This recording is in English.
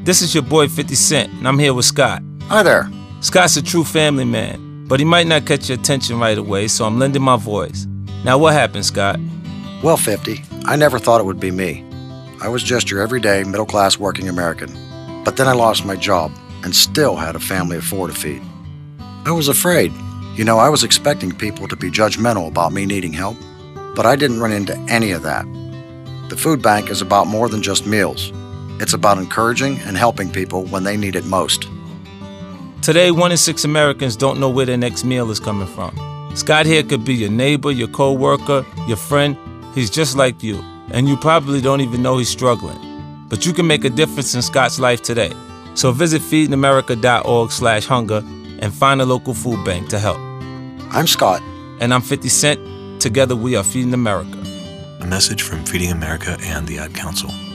This is your boy 50 Cent, and I'm here with Scott. Hi there. Scott's a true family man, but he might not catch your attention right away, so I'm lending my voice. Now, what happened, Scott? Well, 50, I never thought it would be me. I was just your everyday, middle-class working American. But then I lost my job and still had a family of 4 to feed. I was afraid. You know, I was expecting people to be judgmental about me needing help, but I didn't run into any of that. The food bank is about more than just meals. It's about encouraging and helping people when they need it most. Today, 1 in 6 Americans don't know where their next meal is coming from. Scott here could be your neighbor, your co-worker, your friend. He's just like you, and you probably don't even know he's struggling. But you can make a difference in Scott's life today. So visit feedingamerica.org/hunger and find a local food bank to help. I'm Scott. And I'm 50 Cent. Together we are Feeding America. A message from Feeding America and the Ad Council.